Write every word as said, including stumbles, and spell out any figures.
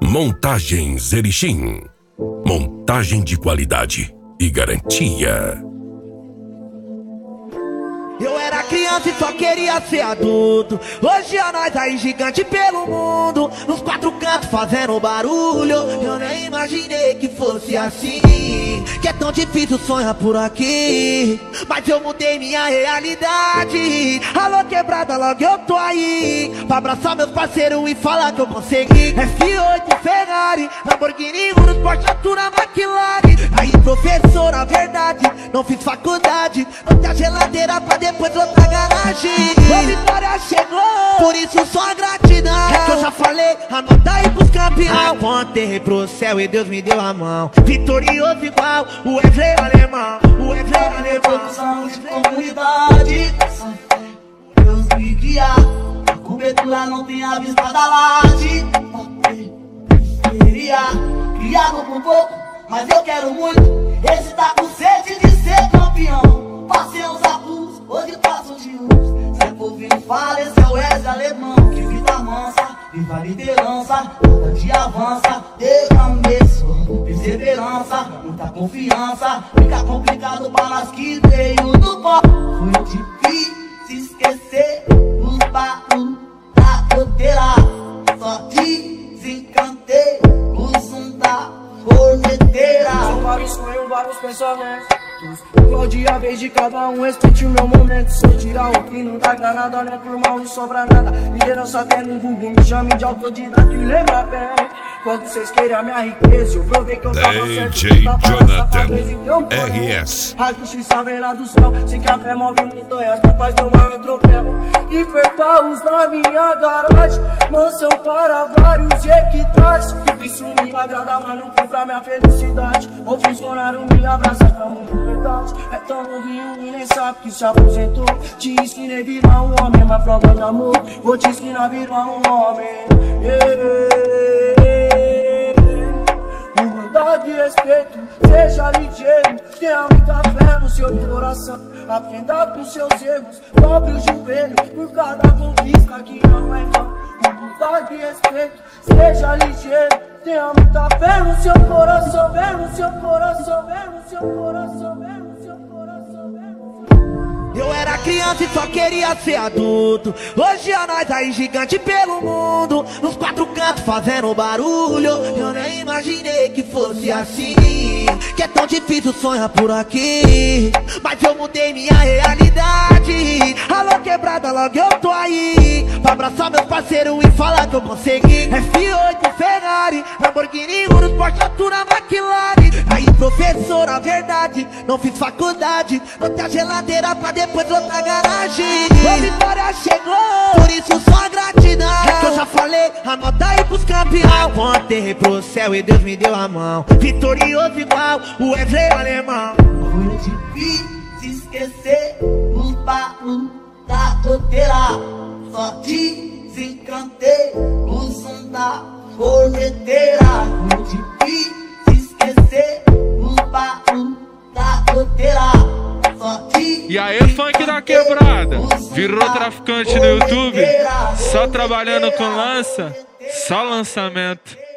Montagens Erechim. Montagem de qualidade e garantia. Eu era criança e só queria ser adulto. Hoje a nós aí gigante pelo mundo, nos quatro cantos fazendo barulho. Eu nem imaginei que fosse assim, que é tão difícil sonhar por aqui. Mas eu mudei minha realidade. Alô quebrada, logo eu tô aí pra abraçar meus parceiros e falar que eu consegui. F oito, Ferrari, Lamborghini, Urus, Porsche, Altura, McLaren. Aí professor, na verdade, não fiz faculdade, não tem a geladeira pra depois outra garagem. A vitória chegou, por isso só gratidão. É que eu já falei, anota aí pros campeão. Apontei pro céu e Deus me deu a mão. Vitorioso igual o Wesley alemão. O Wesley alemão. Somos de comunidade, Deus me guiar. A cobertura não tem a vista da laje. Queria, criado por pouco, mas eu quero muito. Esse tá com sede de ser campeão. Passei uns abusos, hoje passo de uns. Se for vir fala, esse é o Wesley alemão. Que vida mansa, viva a liderança. Cada dia avança, derramei sua perseverança. Muita confiança, fica complicado para nós que veio do pó. Foi difícil esquecer os barulhos da goteira. Só desencantei o som da corneteira. São vários sonhos, vários pensamentos. Qual dia, a vez de cada um, respeite o meu momento. Se eu tirar o que não dá granada, não é por mal, não sobra nada. Liderança até no Google, me chame de autodidata e lembra bem. Quando vocês querem a minha riqueza, eu provei que eu tava certo. D J Jonathan R S. A justiça vem lá do céu, sem café move montanhas, capaz de uma atropelo. E perpaus na minha garagem, mansão para vários equitais. Isso me agrada, mas não compra minha felicidade. Ou funcionário me abraça pra muita verdade. É tão novinho e nem sabe que se aposentou. Te ensinei a virar um homem, mas prova de amor. Vou te ensinar a virar um homem. Yeah. Humildade e respeito, seja ligeiro. Tenha muita fé no seu coração. Aprenda com seus erros, dobre o joelho por cada conquista que não é não. Humildade e respeito, seja ligeiro. Tenha muita fé no seu coração, fé no seu coração, fé no seu coração, fé no seu coração, fé no seu coração. Eu era criança e só queria ser adulto. Hoje a nós aí gigante pelo mundo, nos quatro cantos fazendo barulho. Eu nem imaginei que fosse assim, que é tão difícil sonhar por aqui. Mas eu mudei minha realidade. Alô quebrada, logo eu tô aí pra abraçar meus parceiros e falar que eu consegui. F oito, Ferrari, Lamborghini, Urus, Porsche, Altura, McLaren. Aí professor, na verdade, não fiz faculdade, não tem a geladeira pra depois outra garagem. A vitória chegou, por isso só gratidão. É que eu já falei, anota aí pros campeão. Apontei pro céu e Deus me deu a mão. Vitorioso igual o Wesley alemão. Foi difícil esquecer os barulhos da goteira. Só desencantei o som da corneteira. Foi difícil esquecer os barulhos da goteira. E aí, funk da quebrada, virou traficante no YouTube, só trabalhando com lança, só lançamento.